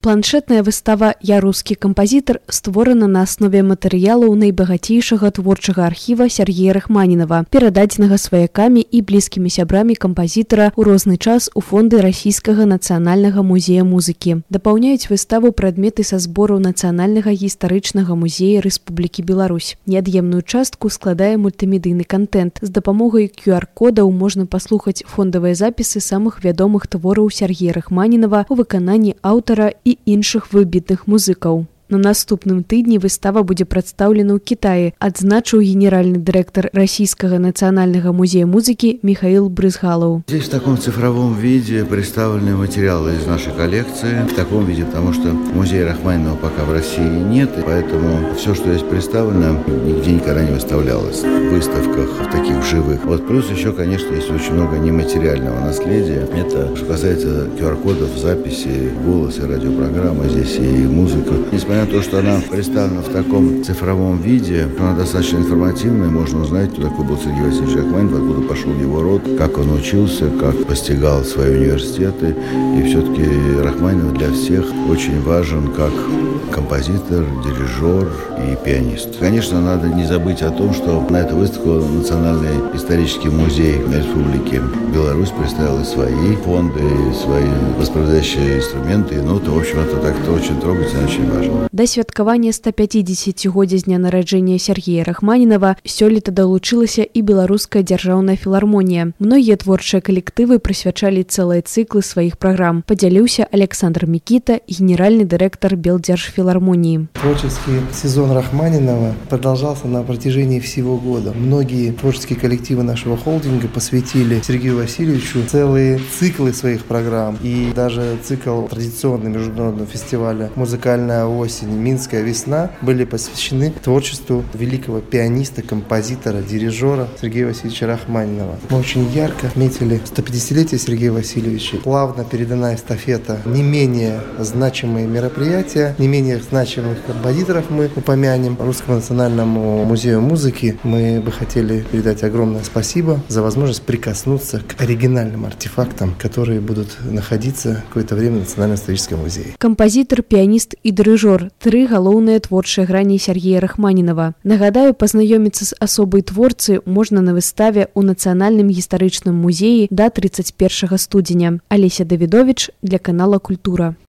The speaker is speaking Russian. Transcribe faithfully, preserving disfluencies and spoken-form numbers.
Планшетная выстава «Я русский кампазітар» створана на аснове матэрыялаў найбагацейшага творчага архіва Сергея Рахманінава, перададзенага сваякамі і блізкімі сябрамі кампазітара ў розны час у фонды Расійскага нацыянальнага музея музыкі. Дапаўняюць выставу прадметы са збораў Нацыянальнага гістарычнага музея Рэспублікі Беларусь. Неад'емную частку складае мультымедыйны контент. З дапамогай кью ар-кодаў можна паслухаць фондавыя запісы самых вядомых твораў Сергея Рахманінава у выкананні аўтара і іншых выбітных музыкаў. На наступным тыдні выстава будзе прадстаўлена ў Кітаі, адзначыў генеральны дырэктар Российского национального музея музыки Михаил Брызгалов. Здесь в таком цифровом виде представлены материалы из нашей коллекции. В таком виде, потому что музея Рахманинова пока в России нет, и поэтому все, что здесь представлено, нигде никогда не выставлялось в выставках в таких живых. Вот плюс еще, конечно, есть очень много нематериального наследия. Это, что касается ку ар-кодов, записи, голоса, радиопрограммы, здесь и музыка. Несмотря на то, что она представлена в таком цифровом виде, она достаточно информативная, можно узнать, кто такой был Сергей Васильевич Рахманинов, откуда пошел его род, как он учился, как постигал свои университеты. И все-таки Рахманинов для всех очень важен как композитор, дирижер и пианист. Конечно, надо не забыть о том, что на эту выставку Национальный исторический музей Республики Беларусь представил и свои фонды, и свои воспроизводящие инструменты. Ну, то, в общем, это так-то очень трогательно, очень важно. Да святкавання ста пяцідзесяцігоддзя з дня нараджэння Сергея Рахманінава сёлета далучылася і беларуская дзяржаўная філармонія. Многія творчыя калектывы прысвячалі цэлыя цыклы сваіх праграм. Падзяліўся Александр Микита, генеральный директор Белдержфилармонии. Творческий сезон Рахманинова продолжался на протяжении всего года. Многие творческие коллективы нашего холдинга посвятили Сергею Васильевичу целые циклы своих программ. И даже цикл традиционного международного фестиваля «Музыкальная осень», «Минская весна» были посвящены творчеству великого пианиста, композитора, дирижера Сергея Васильевича Рахманинова. Мы очень ярко отметили сто пятидесятилетие Сергея Васильевича. Плавно передана эстафета не менее значимые мероприятия, не менее значимых композиторов мы упомянем. Русскому национальному музею музыки мы бы хотели передать огромное спасибо за возможность прикоснуться к оригинальным артефактам, которые будут находиться какое-то время в Национальном историческом музее. Композитор, пианист и дирижер – тры галоўныя творчыя грані Сергея Рахманінава. Нагадаю, пазнаёміцца з асобай творцы можна на выставе ў Нацыянальным гістарычным музеі да тридцать первого студзеня. Алеся Давідович для канала «Культура».